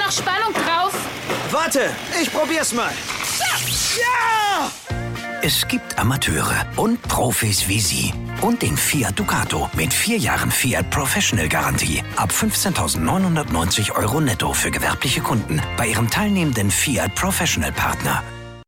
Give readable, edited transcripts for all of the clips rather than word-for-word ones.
noch Spannung drauf? Warte, ich probier's mal. Ja! Es gibt Amateure und Profis wie Sie. Und den Fiat Ducato mit 4 Jahren Fiat Professional Garantie. Ab 15.990 € netto für gewerbliche Kunden bei Ihrem teilnehmenden Fiat Professional Partner.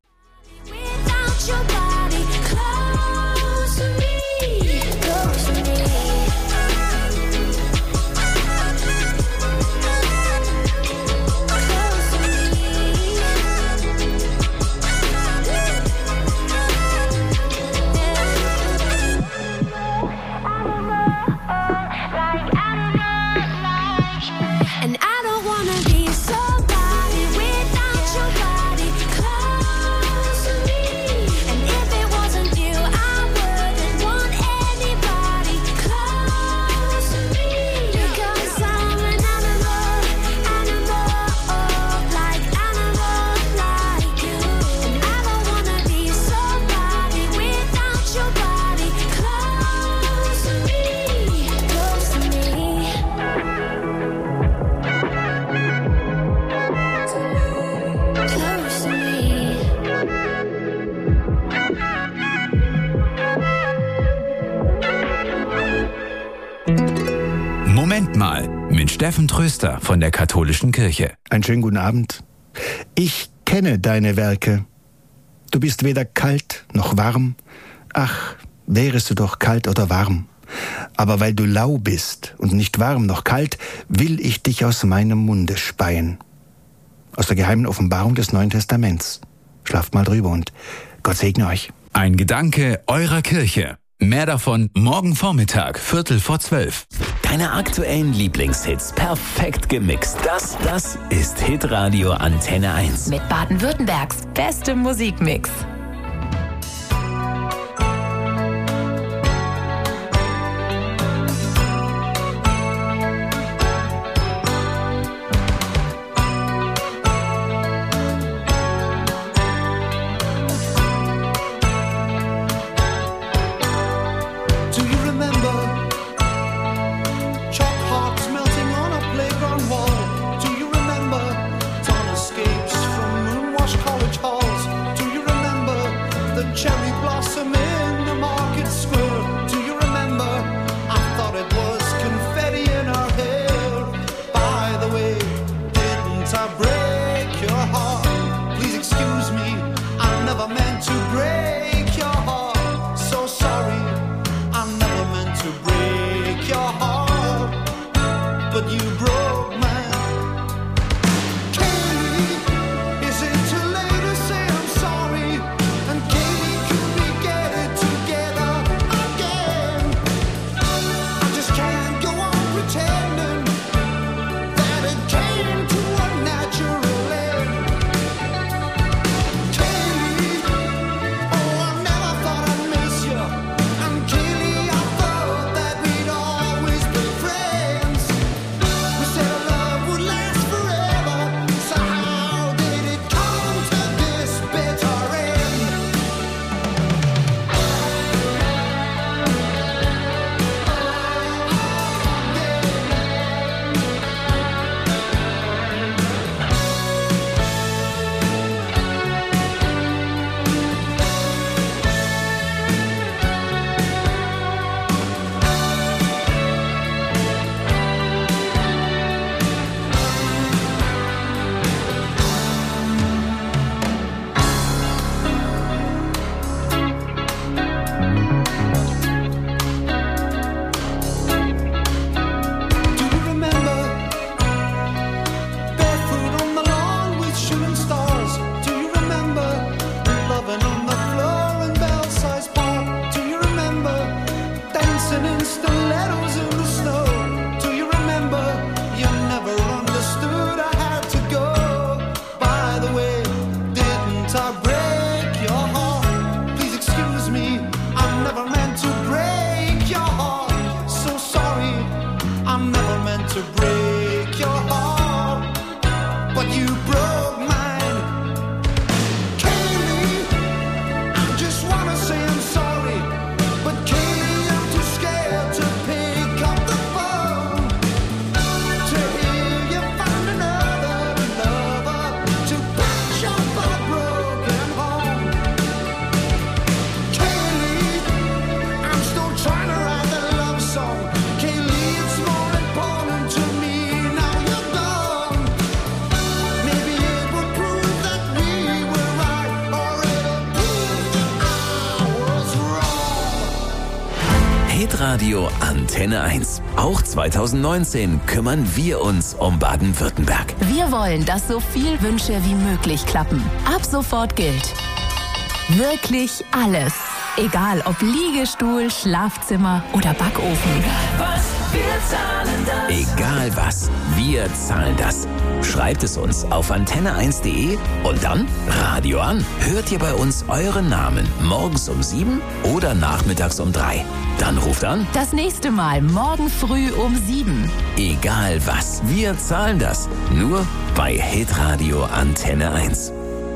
Moment mal, mit Steffen Tröster von der Katholischen Kirche. Einen schönen guten Abend. Ich kenne deine Werke. Du bist weder kalt noch warm. Ach, wärest du doch kalt oder warm. Aber weil du lau bist und nicht warm noch kalt, will ich dich aus meinem Munde speien. Aus der geheimen Offenbarung des Neuen Testaments. Schlaft mal drüber und Gott segne euch. Ein Gedanke eurer Kirche. Mehr davon morgen Vormittag, 11:45. Deine aktuellen Lieblingshits perfekt gemixt. Das ist Hitradio Antenne 1. Mit Baden-Württembergs bestem Musikmix. Hitradio Antenne 1. Auch 2019 kümmern wir uns um Baden-Württemberg. Wir wollen, dass so viel Wünsche wie möglich klappen. Ab sofort gilt: wirklich alles. Egal ob Liegestuhl, Schlafzimmer oder Backofen. Egal was, wir zahlen das. Schreibt es uns auf antenne1.de und dann Radio an. Hört ihr bei uns euren Namen morgens um 7 oder nachmittags um 3. Dann ruft an. Das nächste Mal morgen früh um 7. Egal was, wir zahlen das. Nur bei Hitradio Antenne 1.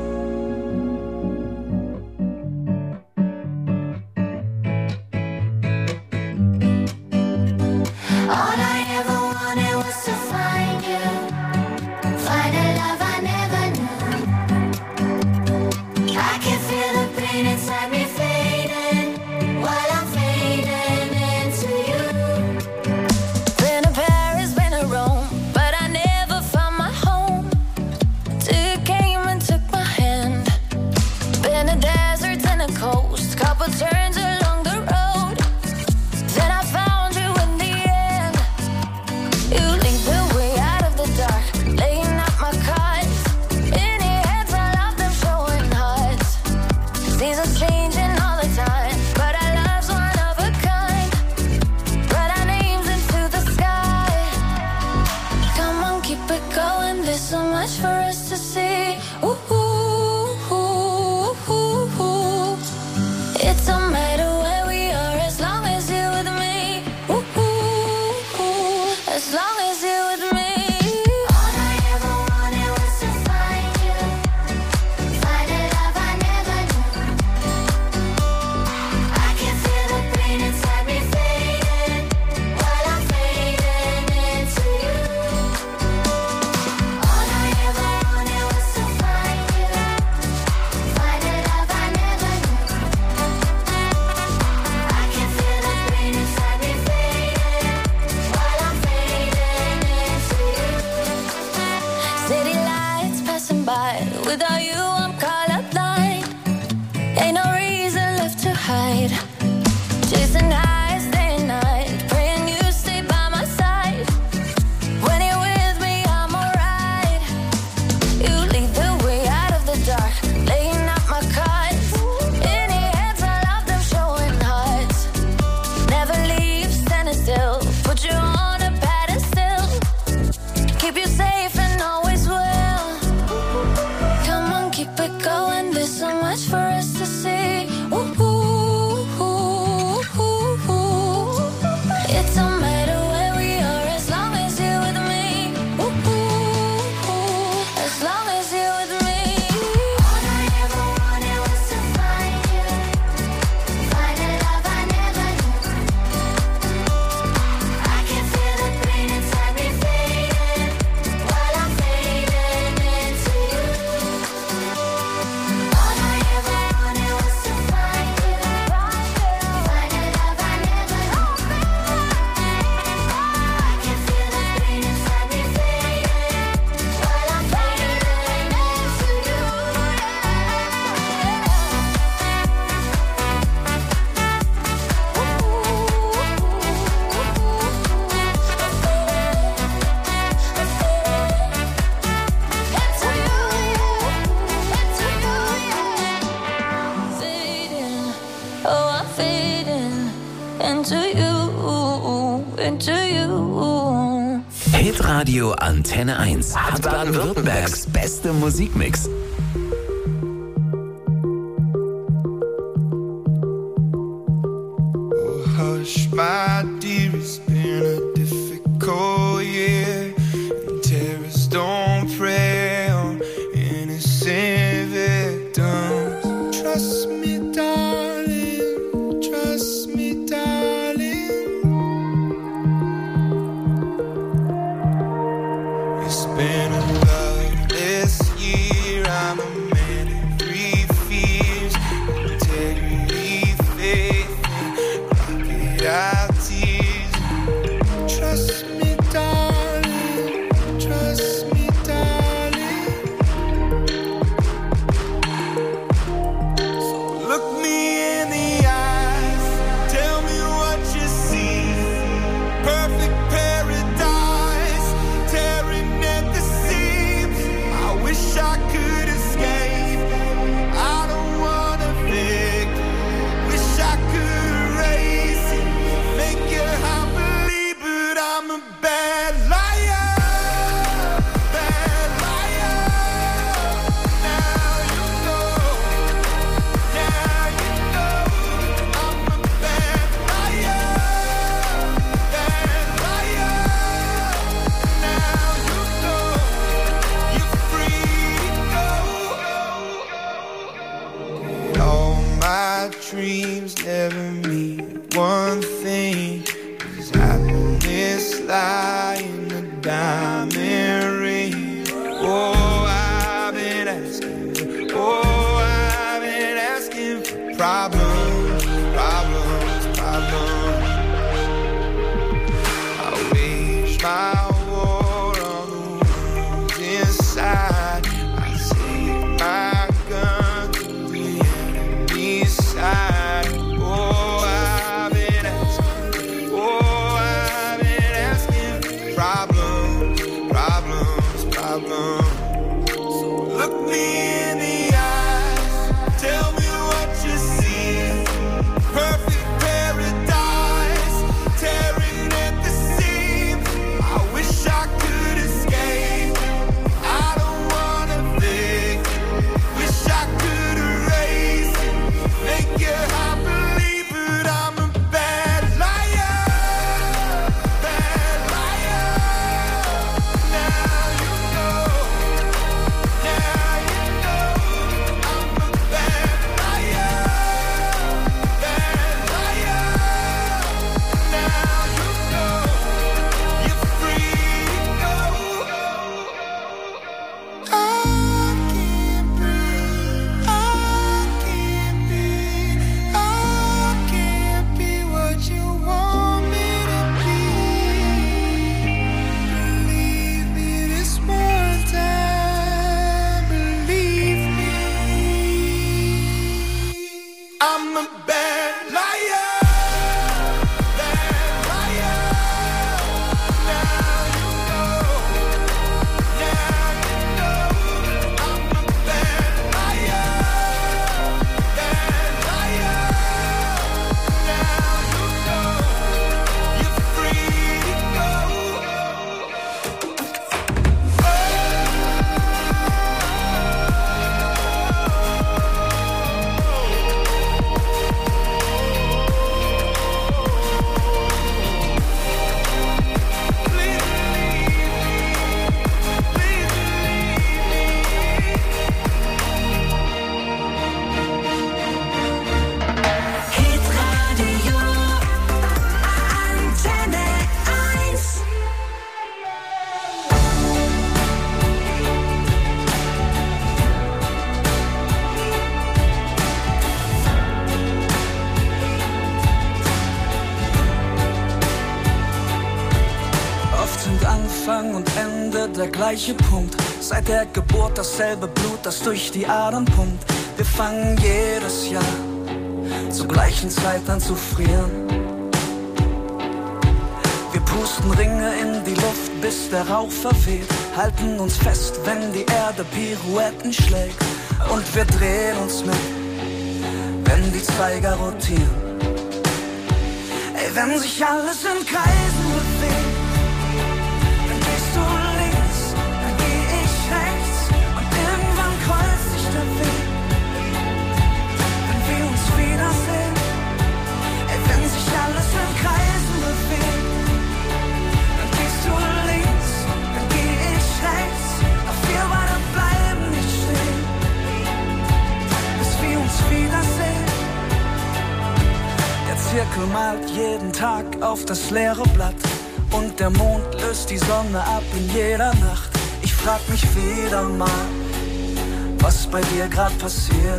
Hitradio Antenne 1 hat Baden-Württembergs beste Musikmix. Oh, hush, my dear, it's been a difficult year. And terrorists don't prey on innocent victims. Trust me, darling. Trust me, darling. It's been a loveless year. I'm a man of three fears: integrity, faith, and crocodile tears. Trust me, darling. Trust me, darling. So look me in the eyes. Tell me what you see. dreams never mean one thing. Does happiness lie in a diamond ring? Oh, I've been asking for problems, problems, problems. I wage my war on the ones inside. I take my gun to the enemy's side. Oh, I've been asking for problems, problems, problems. So look me in the eyes, tell me what you see. Perfect paradise, tearing at the seam. I wish I could escape. I don't wanna think. Wish I could erase it, make you happily, but I'm a bad liar, bad liar. Now you know, now you know. I'm a bad liar, bad liar. Now you know, you're free to go. I can't breathe, I can't be what you want me to be. Believe me this one time, believe me. I'm a bad liar, bad liar. Now you know, now you know. I'm a bad liar, bad liar. Now you know, you're free to go. Hitradio Antenne 1. Oft sind Anfang und Ende der gleiche Punkt. Seit der Geburt dasselbe Blut, das durch die Adern pumpt. Wir fangen jedes Jahr zur gleichen Zeit an zu frieren. Wir pusten Ringe in die Luft, bis der Rauch verweht. Halten uns fest, wenn die Erde Pirouetten schlägt. Und wir drehen uns mit, wenn die Zeiger rotieren. Ey, wenn sich alles in Kreisen bewegt, dann gehst du links, dann geh ich rechts. Und irgendwann kreuzt sich der Weg, wenn wir uns wiedersehen. Ey, wenn sich alles in Kreisen bewegt, dann gehst du links, dann geh ich rechts. Doch wir beide bleiben nicht stehen, bis wir uns wiedersehen. Der Zirkel malt jeden Tag auf das leere Blatt. Und der Mond löst die Sonne ab in jeder Nacht. Ich frag mich wieder mal, was bei dir grad passiert.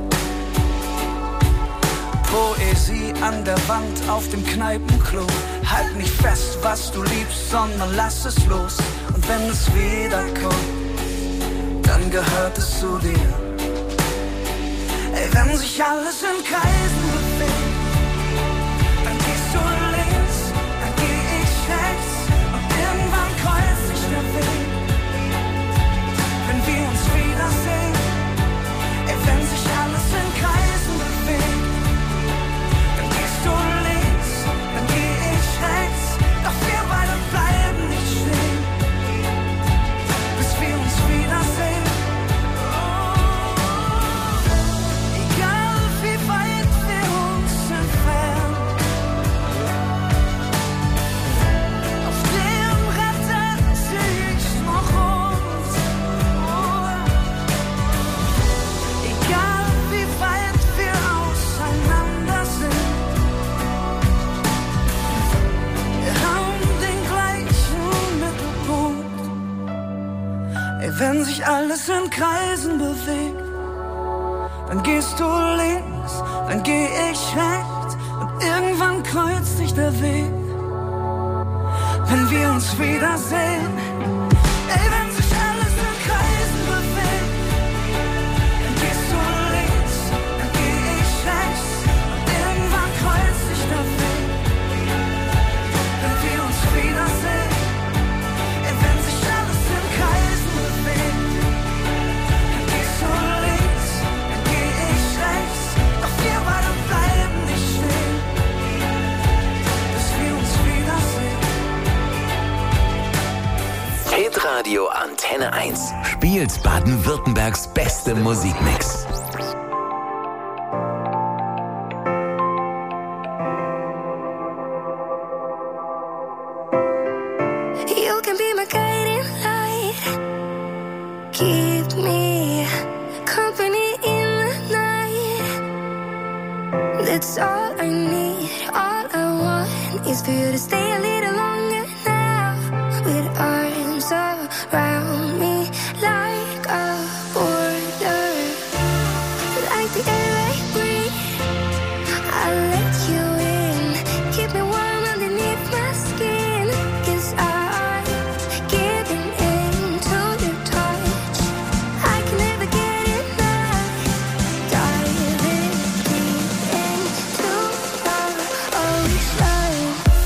Poesie an der Wand auf dem Kneipenklo. Halt nicht fest, was du liebst, sondern lass es los. Und wenn es wiederkommt, dann gehört es zu dir. Ey, wenn sich alles in Kreisen bewegt, dann gehst du links, dann geh ich rechts. Und irgendwann kreuzt sich der Weg, wenn wir uns wiedersehen. Ey, wenn sich alles in Kreisen bewegt, dann gehst du links, dann geh ich rechts. Doch wir beide bleiben nicht stehen, bis wir uns wiedersehen. Egal wie weit wir uns Ey, wenn sich alles in Kreisen bewegt, dann gehst du links, dann geh ich rechts und irgendwann kreuzt sich der Weg. Wenn wir uns wiedersehen, ey, wenn sich alles in Kreisen bewegt, dann gehst du links, dann geh ich rechts und irgendwann kreuzt sich der Weg. Wenn wir uns wiedersehen, ey, wenn sich alles in Kreisen bewegt, dann gehst du links, dann geh ich rechts, doch wir beide bleiben nicht stehen, bis wir uns wiedersehen. Hitradio Antenne 1 spielt Baden-Württembergs beste Musikmix. You can be my guiding light. Keep me company in the night. That's all I need. All I want is for you to stay a little longer now. With arms around me like a border. Like the air I breathe, I'll let you in. Keep me warm underneath my skin. 'Cause I'm giving in to your touch. I can never get enough. Diving deep into our ocean.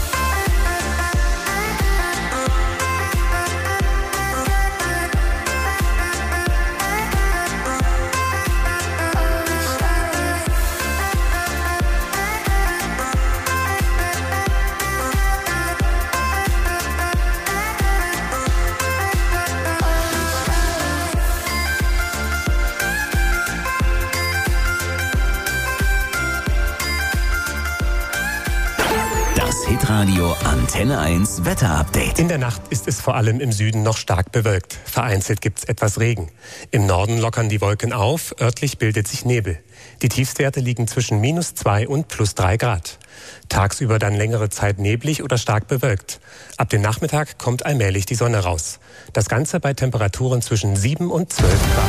Das Hitradio Antenne 1 Wetterupdate. In der Nacht ist es vor allem im Süden noch stark bewölkt. Vereinzelt gibt's etwas Regen. Im Norden lockern die Wolken auf, örtlich bildet sich Nebel. Die Tiefstwerte liegen zwischen -2 und +3 Grad. Tagsüber dann längere Zeit neblig oder stark bewölkt. Ab dem Nachmittag kommt allmählich die Sonne raus. Das Ganze bei Temperaturen zwischen 7 und 12 Grad.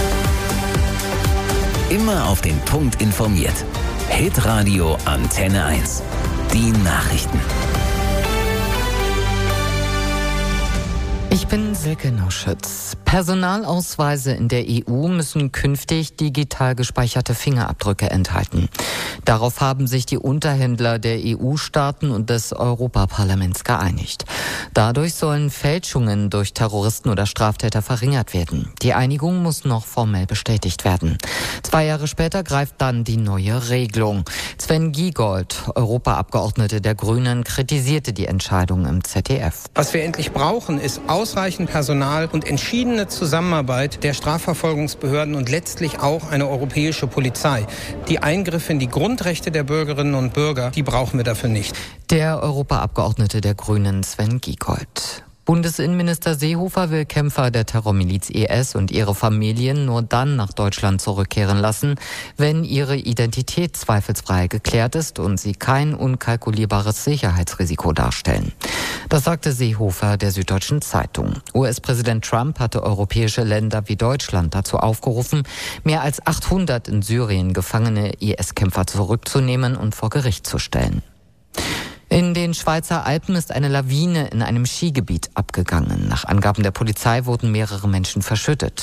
Immer auf den Punkt informiert. Hitradio Antenne 1. Die Nachrichten. Ich bin Silke Nauschütz. Personalausweise in der EU müssen künftig digital gespeicherte Fingerabdrücke enthalten. Darauf haben sich die Unterhändler der EU-Staaten und des Europaparlaments geeinigt. Dadurch sollen Fälschungen durch Terroristen oder Straftäter verringert werden. Die Einigung muss noch formell bestätigt werden. 2 Jahre später greift dann die neue Regelung. Sven Giegold, Europaabgeordnete der Grünen, kritisierte die Entscheidung im ZDF. Was wir endlich brauchen, ist ausreichend Personal und entschiedene Zusammenarbeit der Strafverfolgungsbehörden und letztlich auch eine europäische Polizei. Die Eingriffe in die Grundrechte der Bürgerinnen und Bürger, die brauchen wir dafür nicht. Der Europaabgeordnete der Grünen Sven Giegold. Bundesinnenminister Seehofer will Kämpfer der Terrormiliz IS und ihre Familien nur dann nach Deutschland zurückkehren lassen, wenn ihre Identität zweifelsfrei geklärt ist und sie kein unkalkulierbares Sicherheitsrisiko darstellen. Das sagte Seehofer der Süddeutschen Zeitung. US-Präsident Trump hatte europäische Länder wie Deutschland dazu aufgerufen, mehr als 800 in Syrien gefangene IS-Kämpfer zurückzunehmen und vor Gericht zu stellen. In den Schweizer Alpen ist eine Lawine in einem Skigebiet abgegangen. Nach Angaben der Polizei wurden mehrere Menschen verschüttet.